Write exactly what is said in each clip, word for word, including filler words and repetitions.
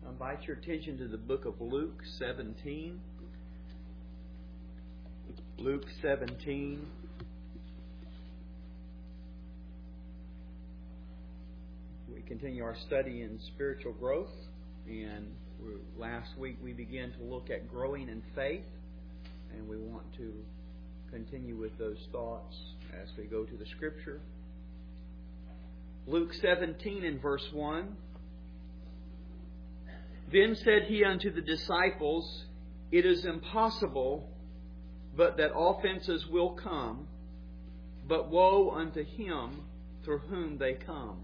I invite your attention to the book of Luke seventeen. Luke seventeen. We continue our study in spiritual growth, and last week we began to look at growing in faith, and we want to continue with those thoughts as we go to the Scripture. Luke seventeen and verse one. Then said he unto the disciples, It is impossible, but that offenses will come, but woe unto him through whom they come.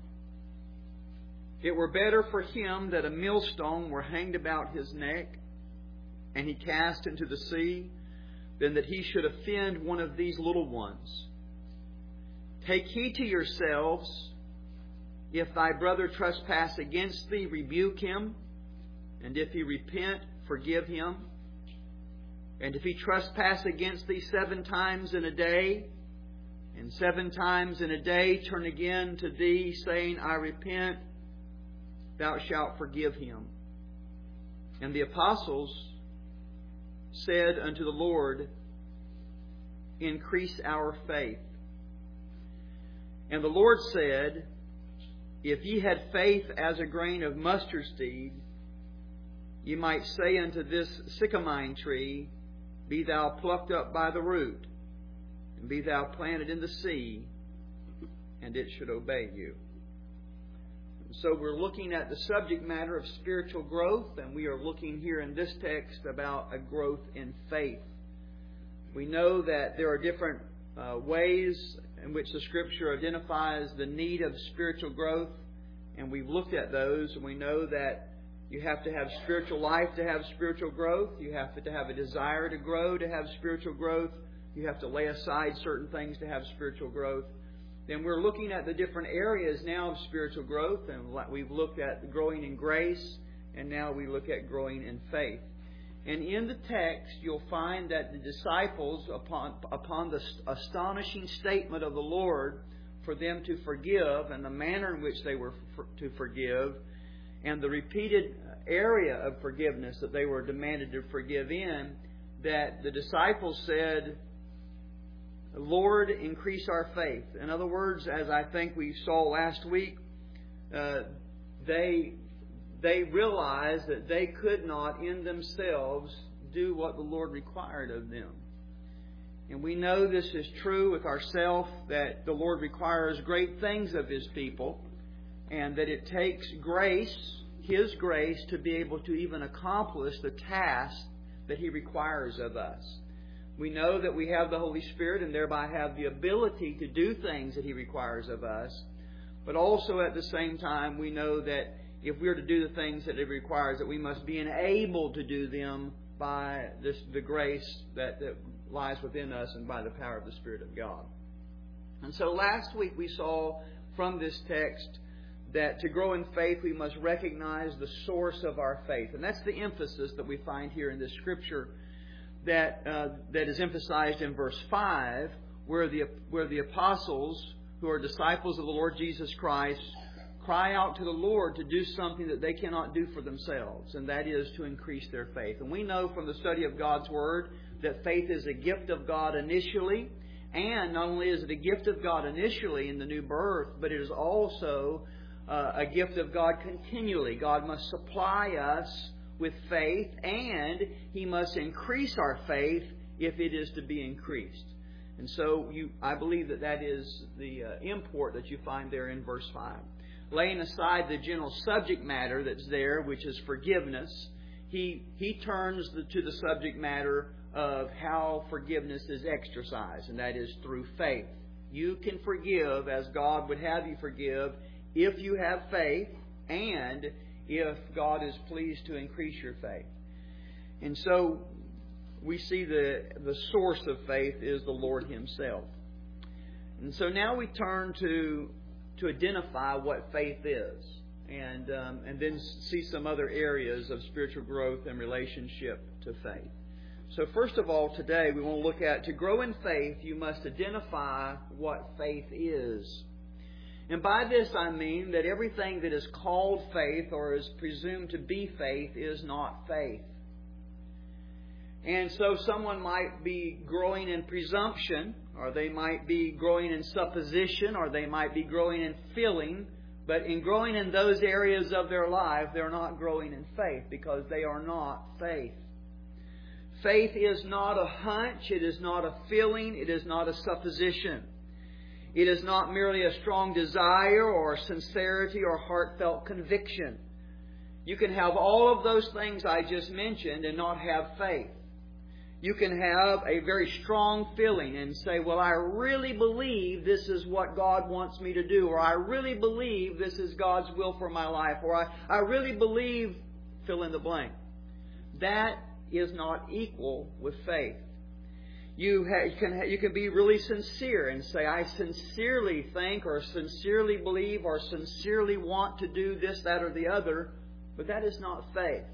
It were better for him that a millstone were hanged about his neck, and he cast into the sea, than that he should offend one of these little ones. Take heed to yourselves. If thy brother trespass against thee, rebuke him. And if he repent, forgive him. And if he trespass against thee seven times in a day, and seven times in a day turn again to thee, saying, I repent, thou shalt forgive him. And the apostles said unto the Lord, Increase our faith. And the Lord said, If ye had faith as a grain of mustard seed, ye might say unto this sycamine tree, Be thou plucked up by the root, and be thou planted in the sea, and it should obey you. And so we're looking at the subject matter of spiritual growth, and we are looking here in this text about a growth in faith. We know that there are different uh, ways in which the Scripture identifies the need of spiritual growth, and we've looked at those, and we know that you have to have spiritual life to have spiritual growth. You have to have a desire to grow to have spiritual growth. You have to lay aside certain things to have spiritual growth. Then we're looking at the different areas now of spiritual growth, and we've looked at growing in grace, and now we look at growing in faith. And in the text, you'll find that the disciples, upon, upon the astonishing statement of the Lord for them to forgive and the manner in which they were for, to forgive, and the repeated area of forgiveness that they were demanded to forgive in, that the disciples said, Lord, increase our faith. In other words, as I think we saw last week, uh, they they realized that they could not in themselves do what the Lord required of them. And we know this is true with ourselves, that the Lord requires great things of His people, and that it takes grace, His grace, to be able to even accomplish the task that He requires of us. We know that we have the Holy Spirit and thereby have the ability to do things that He requires of us. But also at the same time, we know that if we're to do the things that He requires, that we must be enabled to do them by this, the grace that, that lies within us and by the power of the Spirit of God. And so last week we saw from this text that to grow in faith, we must recognize the source of our faith. And that's the emphasis that we find here in this Scripture that uh, that is emphasized in verse five, where the, where the apostles, who are disciples of the Lord Jesus Christ, cry out to the Lord to do something that they cannot do for themselves, and that is to increase their faith. And we know from the study of God's Word that faith is a gift of God initially, and not only is it a gift of God initially in the new birth, but it is also Uh, a gift of God continually. God must supply us with faith, and He must increase our faith if it is to be increased. And so you, I believe that that is the uh, import that you find there in verse five. Laying aside the general subject matter that's there, which is forgiveness, he, he turns the, to the subject matter of how forgiveness is exercised, and that is through faith. You can forgive as God would have you forgive if you have faith, and if God is pleased to increase your faith. And so we see the, the source of faith is the Lord Himself. And so now we turn to to identify what faith is, and um, and then see some other areas of spiritual growth and relationship to faith. So first of all, today we want to look at, to grow in faith, you must identify what faith is. And by this I mean that everything that is called faith or is presumed to be faith is not faith. And so someone might be growing in presumption, or they might be growing in supposition, or they might be growing in feeling. But in growing in those areas of their life, they're not growing in faith because they are not faith. Faith is not a hunch. It is not a feeling. It is not a supposition. It is not merely a strong desire or sincerity or heartfelt conviction. You can have all of those things I just mentioned and not have faith. You can have a very strong feeling and say, well, I really believe this is what God wants me to do, or I really believe this is God's will for my life, or I, I really believe, fill in the blank. That is not equal with faith. You, ha- you, can, ha- you can be really sincere and say, I sincerely think or sincerely believe or sincerely want to do this, that, or the other, but that is not faith.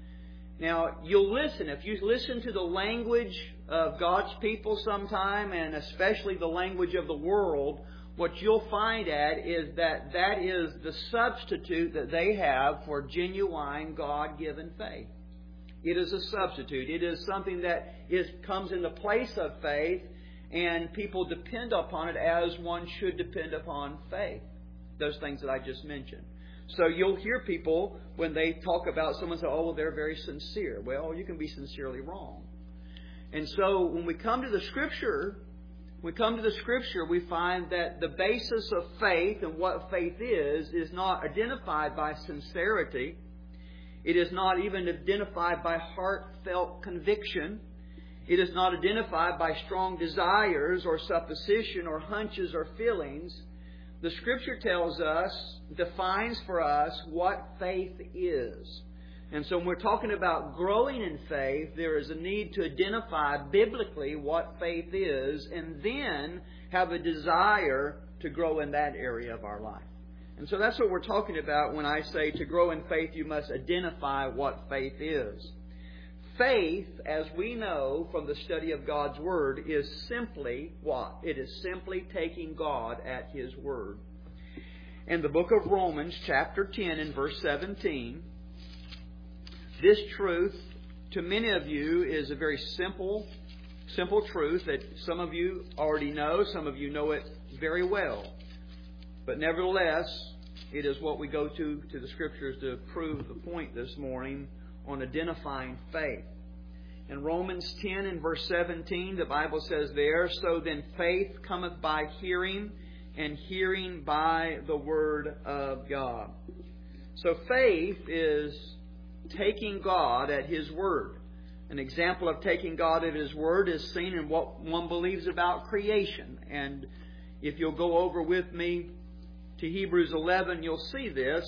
Now, you'll listen. If you listen to the language of God's people sometime, and especially the language of the world, what you'll find at is that that is the substitute that they have for genuine God-given faith. It is a substitute. It is something that is comes in the place of faith, and people depend upon it as one should depend upon faith. Those things that I just mentioned. So you'll hear people, when they talk about someone, say, oh, well, they're very sincere. Well, you can be sincerely wrong. And so when we come to the Scripture, we come to the Scripture, we find that the basis of faith and what faith is, is not identified by sincerity. It is not even identified by heartfelt conviction. It is not identified by strong desires or supposition or hunches or feelings. The Scripture tells us, defines for us what faith is. And so when we're talking about growing in faith, there is a need to identify biblically what faith is and then have a desire to grow in that area of our life. And so that's what we're talking about when I say to grow in faith, you must identify what faith is. Faith, as we know from the study of God's Word, is simply what? It is simply taking God at His Word. In the book of Romans, chapter ten and verse seventeen, this truth, to many of you, is a very simple, simple truth that some of you already know, some of you know it very well. But nevertheless, it is what we go to, to the Scriptures to prove the point this morning on identifying faith. In Romans ten and verse seventeen, the Bible says there, so then faith cometh by hearing, and hearing by the Word of God. So faith is taking God at His Word. An example of taking God at His Word is seen in what one believes about creation. And if you'll go over with me to Hebrews eleven, you'll see this.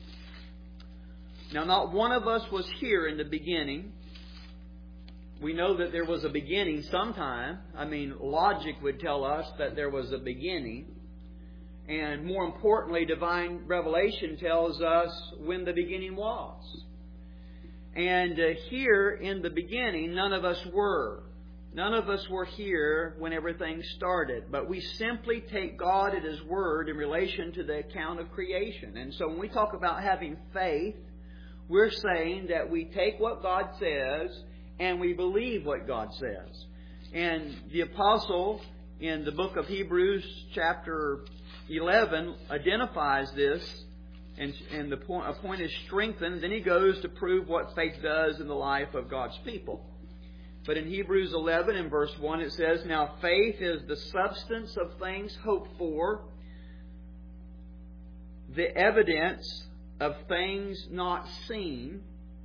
Now, not one of us was here in the beginning. We know that there was a beginning sometime. I mean, logic would tell us that there was a beginning. And more importantly, divine revelation tells us when the beginning was. And uh, here in the beginning, none of us were. None of us were here when everything started. But we simply take God at His Word in relation to the account of creation. And so when we talk about having faith, we're saying that we take what God says and we believe what God says. And the apostle in the book of Hebrews chapter eleven identifies this, and, and the point, a point is strengthened. Then he goes to prove what faith does in the life of God's people. But in Hebrews eleven and verse one it says, now faith is the substance of things hoped for, the evidence of things not seen.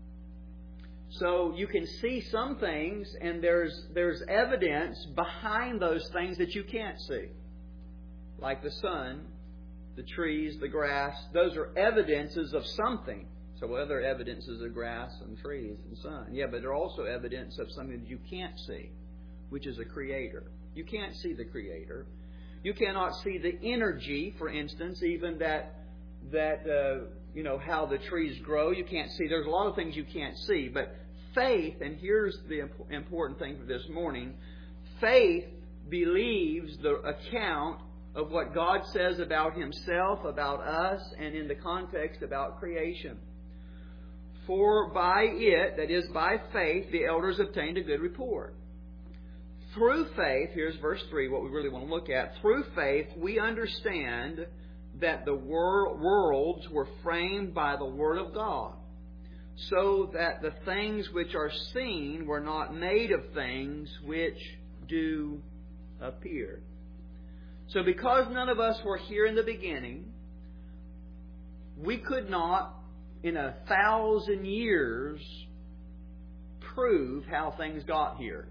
So you can see some things, and there's there's evidence behind those things that you can't see. Like the sun, the trees, the grass. Those are evidences of something. So what other evidences of grass and trees and sun? Yeah, but they're also evidence of something that you can't see, which is a Creator. You can't see the Creator. You cannot see the energy, for instance, even that that uh, you know how the trees grow. You can't see. There's a lot of things you can't see, but faith, and here's the important thing for this morning, faith believes the account of what God says about Himself, about us, and in the context about creation. For by it, that is by faith, the elders obtained a good report. Through faith, here's verse three, what we really want to look at. Through faith, we understand that the wor- worlds were framed by the Word of God, so that the things which are seen were not made of things which do appear. So because none of us were here in the beginning, we could not, in a thousand years, prove how things got here,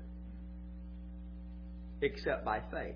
except by faith.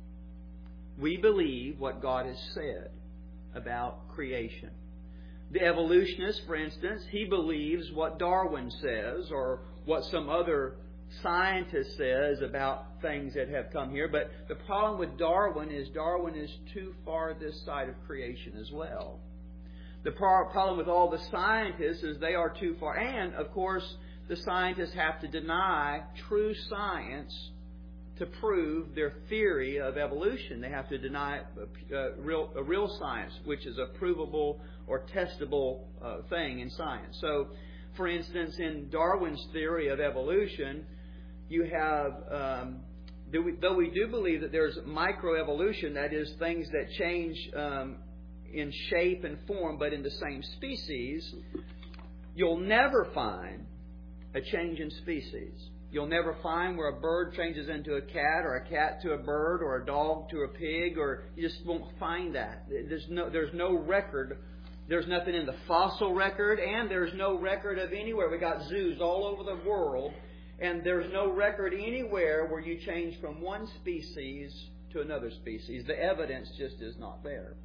We believe what God has said about creation. The evolutionist, for instance, he believes what Darwin says or what some other scientist says about things that have come here. But the problem with Darwin is Darwin is too far this side of creation as well. The problem with all the scientists is they are too far. And, of course, the scientists have to deny true science to prove their theory of evolution. They have to deny a real, a real science, which is a provable or testable uh, thing in science. So, for instance, in Darwin's theory of evolution, you have, um, though we do believe that there's microevolution, that is, things that change um, in shape and form, but in the same species, you'll never find a change in species. You'll never find where a bird changes into a cat, or a cat to a bird, or a dog to a pig, or you just won't find that. There's no, there's no record. There's nothing in the fossil record, and there's no record of anywhere. We got zoos all over the world, and there's no record anywhere where you change from one species to another species. The evidence just is not there.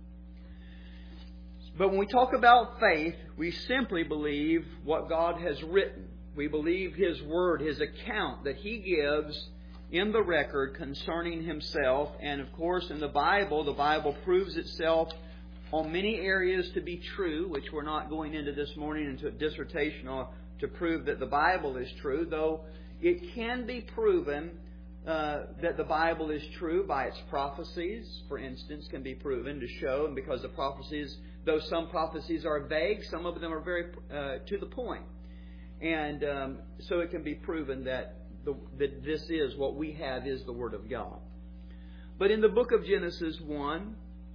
But when we talk about faith, we simply believe what God has written. We believe His Word, His account that He gives in the record concerning Himself. And of course, in the Bible, the Bible proves itself on many areas to be true, which we're not going into this morning into a dissertation on to prove that the Bible is true, though it can be proven uh, that the Bible is true by its prophecies, for instance, can be proven to show, and because the prophecies, though some prophecies are vague, some of them are very uh, to the point. And um, so it can be proven that, the, that this is, what we have is the Word of God. But in the book of Genesis one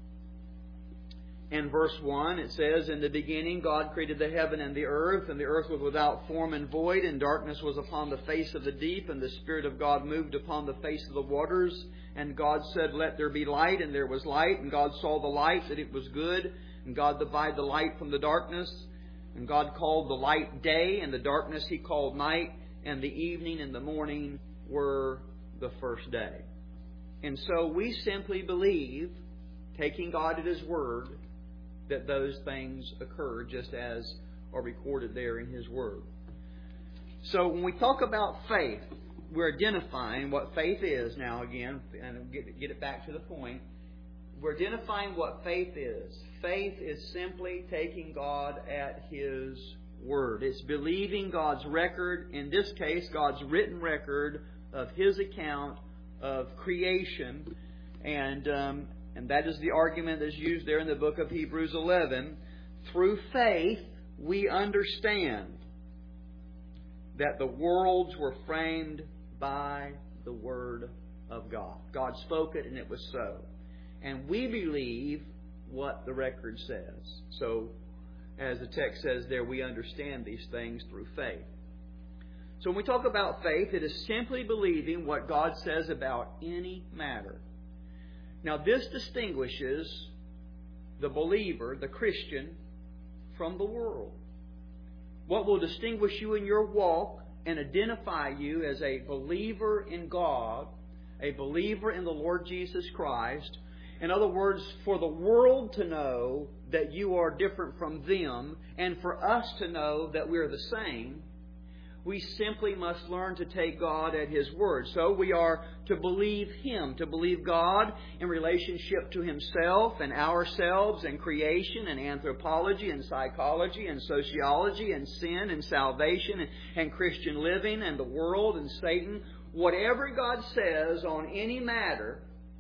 and verse one, it says, "In the beginning God created the heaven and the earth, and the earth was without form and void, and darkness was upon the face of the deep, and the Spirit of God moved upon the face of the waters. And God said, Let there be light, and there was light. And God saw the light, that it was good. And God divided the light from the darkness. And God called the light day, and the darkness He called night, and the evening and the morning were the first day." And so we simply believe, taking God at His word, that those things occur just as are recorded there in His Word. So when we talk about faith, we're identifying what faith is now again, and get, get it back to the point. We're identifying what faith is. Faith is simply taking God at His Word. It's believing God's record, in this case, God's written record of His account of creation. And um, and that is the argument that's used there in the book of Hebrews eleven. Through faith, we understand that the worlds were framed by the Word of God. God spoke it, and it was so. And we believe what the record says. So, as the text says there, we understand these things through faith. So when we talk about faith, it is simply believing what God says about any matter. Now, this distinguishes the believer, the Christian, from the world. What will distinguish you in your walk and identify you as a believer in God, a believer in the Lord Jesus Christ. In other words, for the world to know that you are different from them, and for us to know that we're the same, we simply must learn to take God at His word. So we are to believe Him, to believe God in relationship to Himself and ourselves and creation and anthropology and psychology and sociology and sin and salvation and, and Christian living and the world and Satan. Whatever God says on any matter,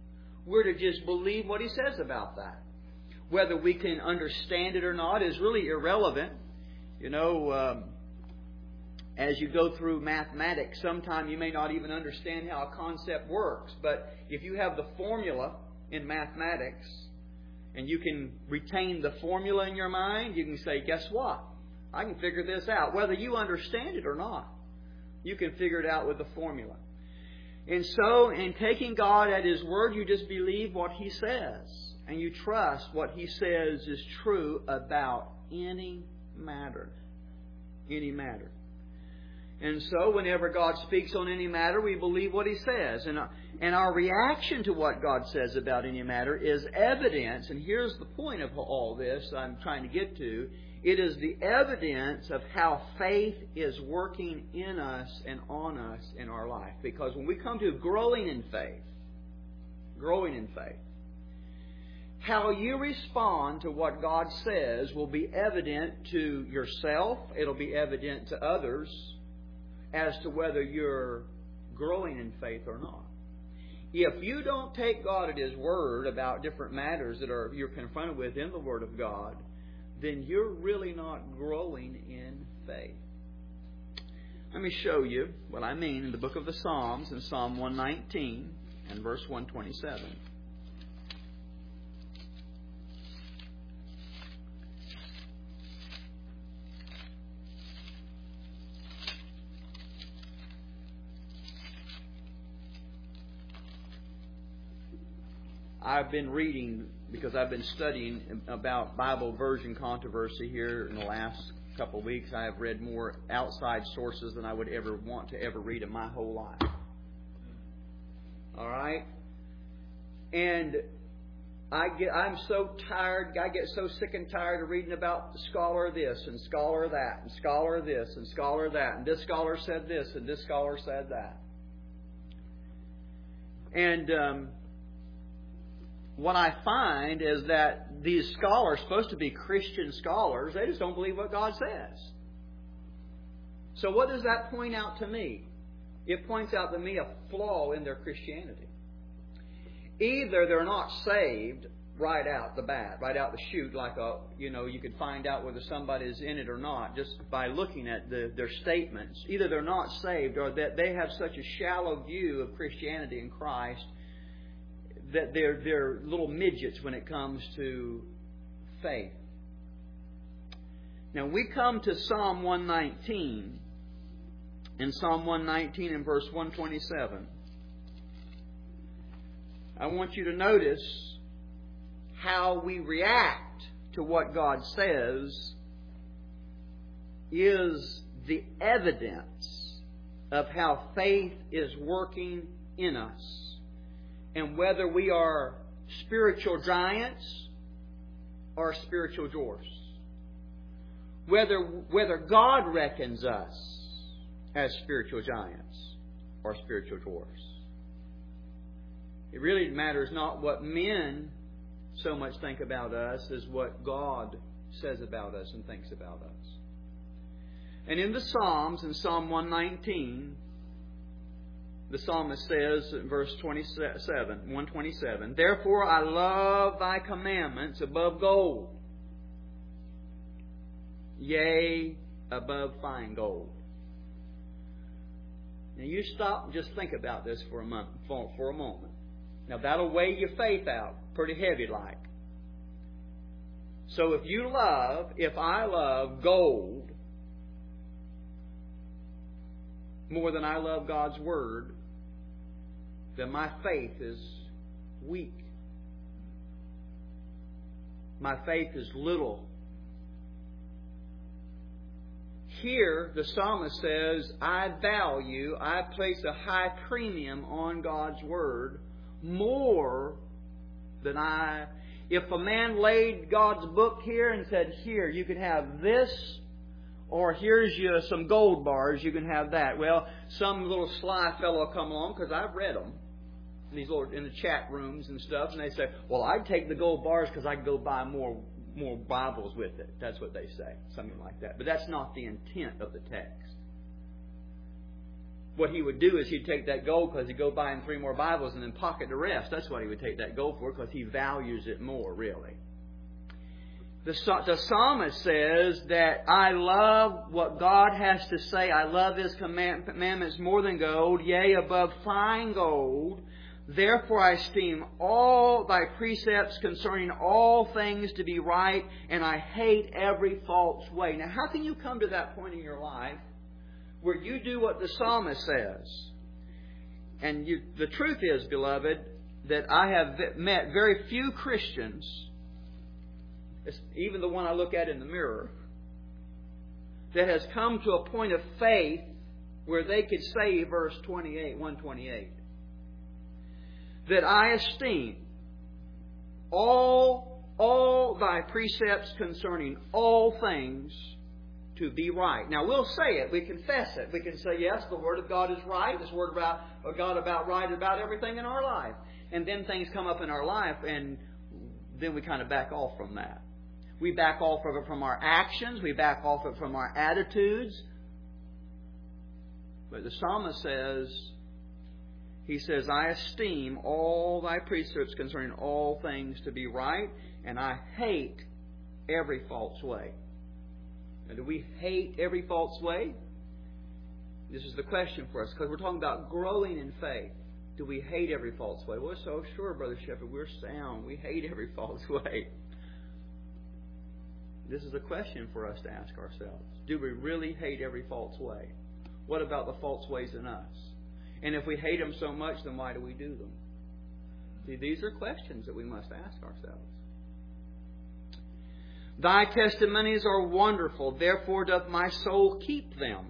We're to just believe what He says about that. Whether we can understand it or not is really irrelevant. You know, um, as you go through mathematics, sometimes you may not even understand how a concept works. But if you have the formula in mathematics, and you can retain the formula in your mind, you can say, guess what? I can figure this out. Whether you understand it or not, you can figure it out with the formula. And so, in taking God at His word, you just believe what He says. And you trust what He says is true about any matter. Any matter. And so, whenever God speaks on any matter, we believe what He says. And, and our reaction to what God says about any matter is evidence. And here's the point of all this I'm trying to get to. It is the evidence of how faith is working in us and on us in our life. Because when we come to growing in faith, growing in faith, how you respond to what God says will be evident to yourself. It'll be evident to others as to whether you're growing in faith or not. If you don't take God at His word about different matters that are you're confronted with in the Word of God, then you're really not growing in faith. Let me show you what I mean in the book of the Psalms, in Psalm one nineteen and verse one twenty-seven. I've been reading, because I've been studying about Bible version controversy here in the last couple of weeks. I have read more outside sources than I would ever want to ever read in my whole life. All right? And I get, I'm so tired, I get so sick and tired of reading about the scholar this and scholar that and scholar this and scholar that. And this scholar said this and this scholar said that. And um, what I find is that these scholars, supposed to be Christian scholars, they just don't believe what God says. So what does that point out to me? It points out to me a flaw in their Christianity. Either they're not saved right out the bat, right out the chute, like a, you know, you could find out whether somebody's in it or not just by looking at the, their statements. Either they're not saved or that they have such a shallow view of Christianity and Christ that they're, they're little midgets when it comes to faith. Now we come to Psalm one nineteen. In Psalm one nineteen and verse one twenty-seven. I want you to notice how we react to what God says is the evidence of how faith is working in us. And whether we are spiritual giants or spiritual dwarfs. Whether, whether God reckons us as spiritual giants or spiritual dwarfs. It really matters not what men so much think about us as what God says about us and thinks about us. And in the Psalms, in Psalm one nineteen, the psalmist says in verse twenty-seven, one twenty-seven, "Therefore I love thy commandments above gold, yea, above fine gold." Now you stop and just think about this for a month, for, for a moment. Now that'll weigh your faith out pretty heavy like. So if you love, if I love gold more than I love God's Word, then my faith is weak. My faith is little. Here, the psalmist says, I value, I place a high premium on God's Word more than I... If a man laid God's book here and said, here, you can have this, or here's you some gold bars, you can have that. Well, some little sly fellow will come along, because I've read them, in these little, in the chat rooms and stuff, and they say, well, I'd take the gold bars because I can go buy more more Bibles with it. That's what they say. Something like that. But that's not the intent of the text. what he would do is he'd take that gold because he'd go buy him three more Bibles and then pocket the rest. That's what he would take that gold for, because he values it more, really. The, the psalmist says that I love what God has to say. I love His commandments more than gold, yea, above fine gold. Therefore I esteem all Thy precepts concerning all things to be right, and I hate every false way. Now, how can you come to that point in your life where you do what the psalmist says? And you, the truth is, beloved, that I have met very few Christians, even the one I look at in the mirror, that has come to a point of faith where they could say verse twenty-eight, one twenty-eight, that I esteem all, all Thy precepts concerning all things to be right. Now, we'll say it. We confess it. We can say, yes, the Word of God is right. This Word about of God about right about everything in our life. And then things come up in our life, and then we kind of back off from that. We back off of it from our actions. We back off of it from our attitudes. But the psalmist says, he says, I esteem all Thy precepts concerning all things to be right, and I hate every false way. Now, do we hate every false way? This is the question for us, because we're talking about growing in faith. Do we hate every false way? Well, so sure, Brother Shepherd, we're sound. We hate every false way. This is a question for us to ask ourselves. Do we really hate every false way? What about the false ways in us? And if we hate them so much, then why do we do them? See, these are questions that we must ask ourselves. Thy testimonies are wonderful, therefore doth my soul keep them.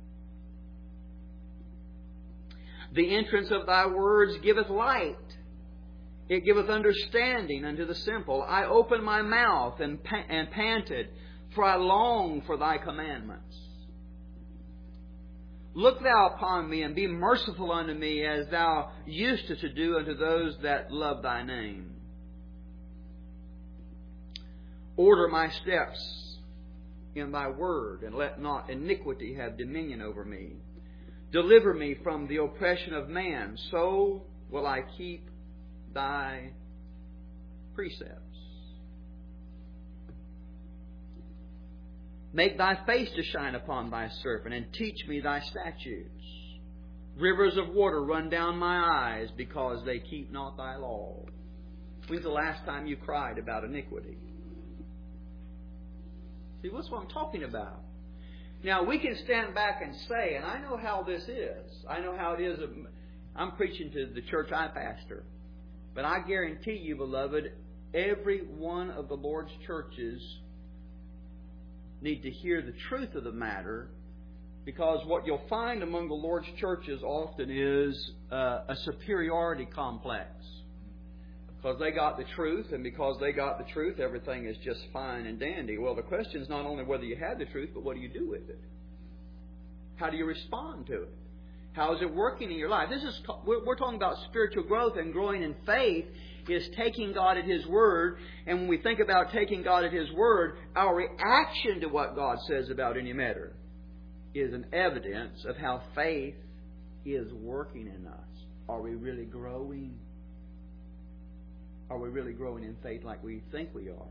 The entrance of Thy words giveth light. It giveth understanding unto the simple. I opened my mouth and, pa- and panted, for I long for Thy commandments. Look Thou upon me, and be merciful unto me, as Thou usest to do unto those that love Thy name. Order my steps in Thy word, and let not iniquity have dominion over me. Deliver me from the oppression of man, so will I keep Thy precepts. Make Thy face to shine upon Thy servant, and teach me Thy statutes. Rivers of water run down my eyes, because they keep not Thy law. When's the last time you cried about iniquity? See, what's what I'm talking about? Now, we can stand back and say, and I know how this is. I know how it is. I'm preaching to the church I pastor. But I guarantee you, beloved, every one of the Lord's churches need to hear the truth of the matter, because what you'll find among the Lord's churches often is uh, a superiority complex. Because they got the truth, and because they got the truth, everything is just fine and dandy. Well, the question is not only whether you have the truth, but what do you do with it? How do you respond to it? How is it working in your life? This is we're talking about spiritual growth, and growing in faith is taking God at His Word. And when we think about taking God at His Word, our reaction to what God says about any matter is an evidence of how faith is working in us. Are we really growing? Are we really growing in faith like we think we are?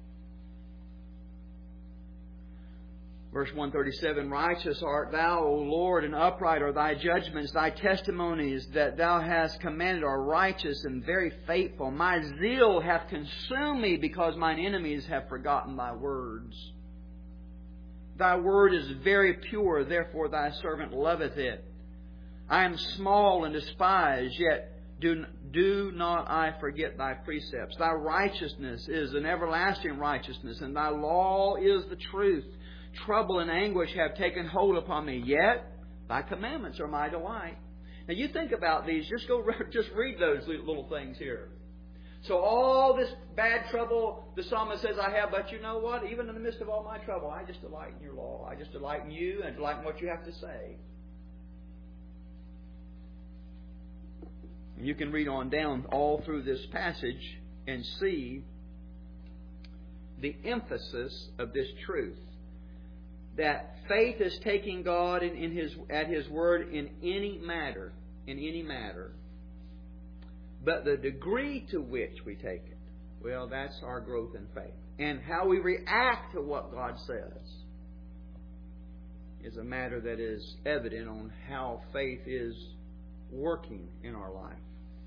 Verse one thirty-seven, Righteous art Thou, O Lord, and upright are Thy judgments. Thy testimonies that Thou hast commanded are righteous and very faithful. My zeal hath consumed me, because mine enemies have forgotten Thy words. Thy word is very pure, therefore Thy servant loveth it. I am small and despised, yet do, do not I forget Thy precepts. Thy righteousness is an everlasting righteousness, and Thy law is the truth. Trouble and anguish have taken hold upon me, yet Thy commandments are my delight. Now you think about these. Just go, just read those little things here. So all this bad trouble, the psalmist says, I have, but you know what? Even in the midst of all my trouble, I just delight in Your law. I just delight in You and delight in what You have to say. You can read on down all through this passage and see the emphasis of this truth. that faith is taking God in, in His at His word in any matter, in any matter. But the degree to which we take it, well, that's our growth in faith. And how we react to what God says is a matter that is evident on how faith is working in our life.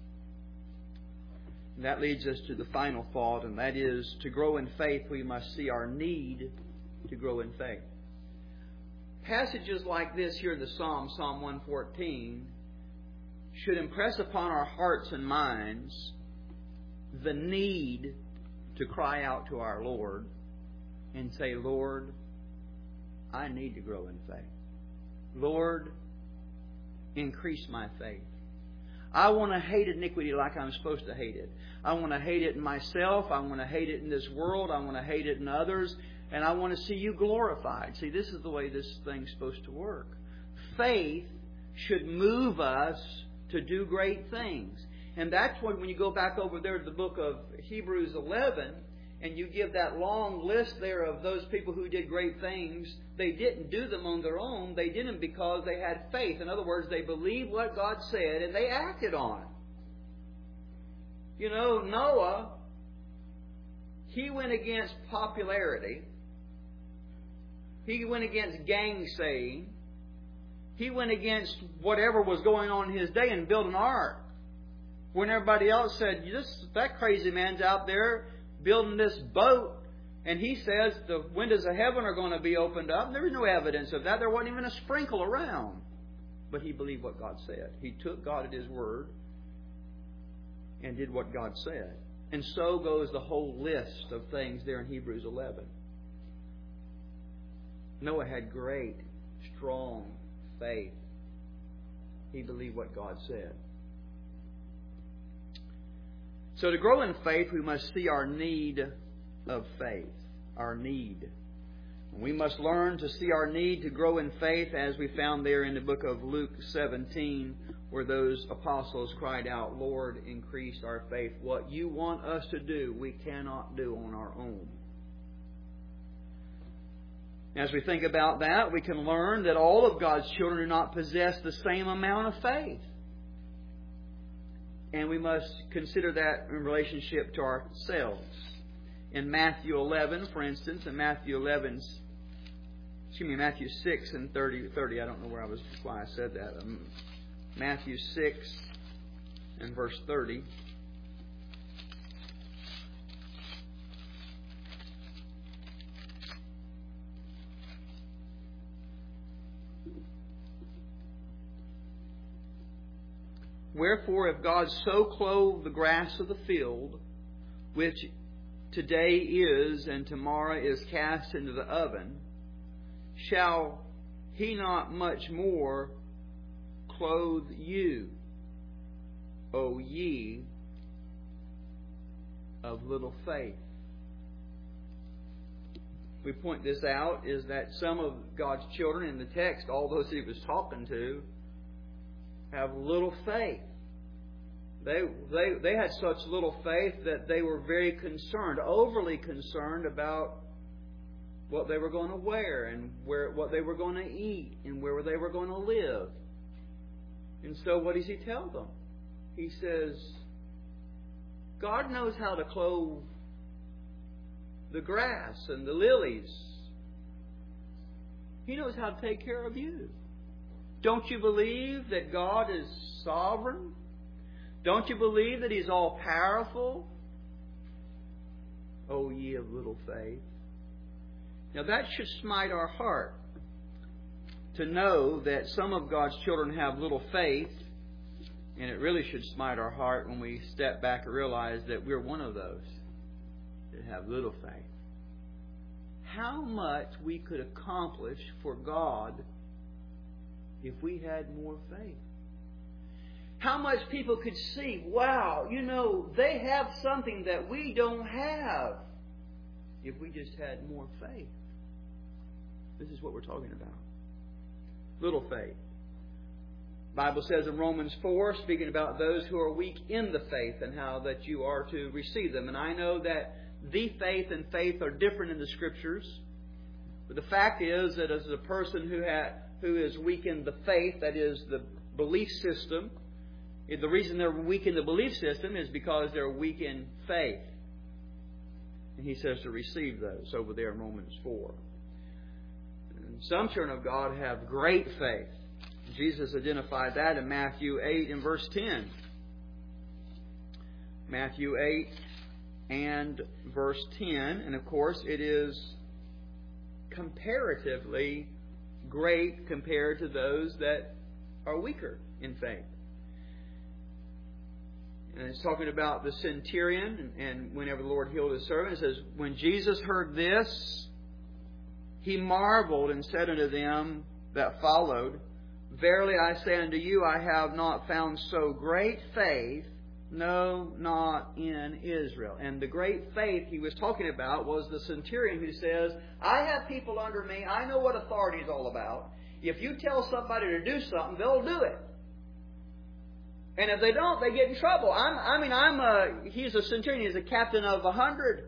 And that leads us to the final thought, and that is, to grow in faith, we must see our need to grow in faith. Passages like this here in the Psalm, Psalm one fourteen, should impress upon our hearts and minds the need to cry out to our Lord and say, Lord, I need to grow in faith. Lord, increase my faith. I want to hate iniquity like I'm supposed to hate it. I want to hate it in myself. I want to hate it in this world. I want to hate it in others. And I want to see You glorified. See, this is the way this thing's supposed to work. Faith should move us to do great things. And that's when, when you go back over there to the book of Hebrews eleven, and you give that long list there of those people who did great things, they didn't do them on their own. They did them because they had faith. In other words, they believed what God said and they acted on it. You know, Noah, he went against popularity. He went against gangsaying. He went against whatever was going on in his day and built an ark. When everybody else said, this, that crazy man's out there building this boat, and he says the windows of heaven are going to be opened up. There was no evidence of that. There wasn't even a sprinkle around. But he believed what God said. He took God at His word and did what God said. And so goes the whole list of things there in Hebrews eleven. Noah had great, strong faith. He believed what God said. So to grow in faith, we must see our need of faith. Our need. We must learn to see our need to grow in faith, as we found there in the book of Luke seventeen, where those apostles cried out, Lord, increase our faith. What You want us to do, we cannot do on our own. As we think about that, we can learn that all of God's children do not possess the same amount of faith. And we must consider that in relationship to ourselves. In Matthew eleven, for instance, in Matthew eleven, excuse me, Matthew six and thirty, thirty, I don't know where I was, why I said that. Um, Matthew six and verse thirty. Wherefore, if God so clothe the grass of the field, which today is and tomorrow is cast into the oven, shall He not much more clothe you, O ye of little faith? We point this out is that some of God's children in the text, all those He was talking to, have little faith. They, they, they had such little faith that they were very concerned, overly concerned about what they were going to wear and where what they were going to eat and where they were going to live. And so what does He tell them? He says, God knows how to clothe the grass and the lilies. He knows how to take care of you. Don't you believe that God is sovereign? Don't you believe that He's all-powerful? O ye of little faith. Now that should smite our heart to know that some of God's children have little faith, and it really should smite our heart when we step back and realize that we're one of those that have little faith. How much we could accomplish for God if we had more faith. How much people could see, wow, you know, they have something that we don't have, if we just had more faith. This is what we're talking about. Little faith. The Bible says in Romans four, speaking about those who are weak in the faith and how that you are to receive them. And I know that the faith and faith are different in the Scriptures. But the fact is that as a person who ha- who is weak in the faith, that is the belief system, the reason they're weak in the belief system is because they're weak in faith. And he says to receive those over there in Romans four. And some children of God have great faith. Jesus identified that in Matthew eight and verse ten. Matthew eight and verse ten. And of course it is comparatively great compared to those that are weaker in faith. And it's talking about the centurion, and whenever the Lord healed his servant, it says, when Jesus heard this, he marveled and said unto them that followed, verily I say unto you, I have not found so great faith, no, not in Israel. And the great faith he was talking about was the centurion who says, I have people under me, I know what authority is all about. If you tell somebody to do something, they'll do it. And if they don't, they get in trouble. I'm, I mean, I'm a, he's a centurion. He's a captain of a hundred.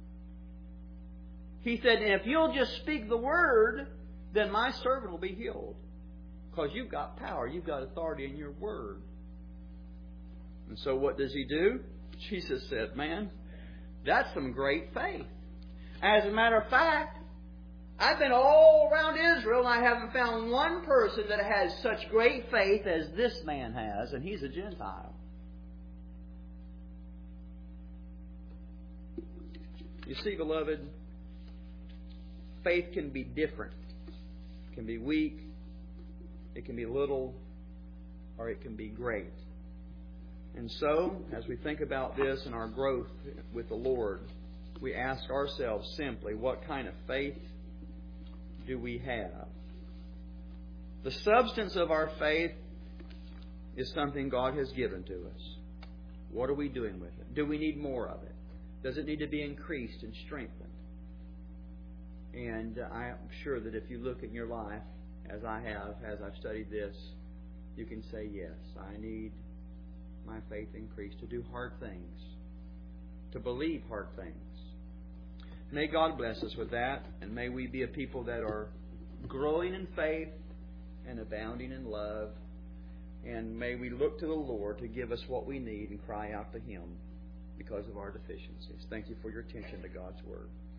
He said, if you'll just speak the word, then my servant will be healed. Because you've got power. You've got authority in your word. And so what does he do? Jesus said, man, that's some great faith. As a matter of fact, I've been all around Israel and I haven't found one person that has such great faith as this man has, and he's a Gentile. You see, beloved, faith can be different. It can be weak, it can be little, or it can be great. And so, as we think about this and our growth with the Lord, we ask ourselves simply, what kind of faith do we have? The substance of our faith is something God has given to us. What are we doing with it? Do we need more of it? Does it need to be increased and strengthened? And I'm sure that if you look at your life, as I have, as I've studied this, you can say, yes, I need my faith increased to do hard things, to believe hard things. May God bless us with that, and may we be a people that are growing in faith and abounding in love, and may we look to the Lord to give us what we need and cry out to Him because of our deficiencies. Thank you for your attention to God's Word.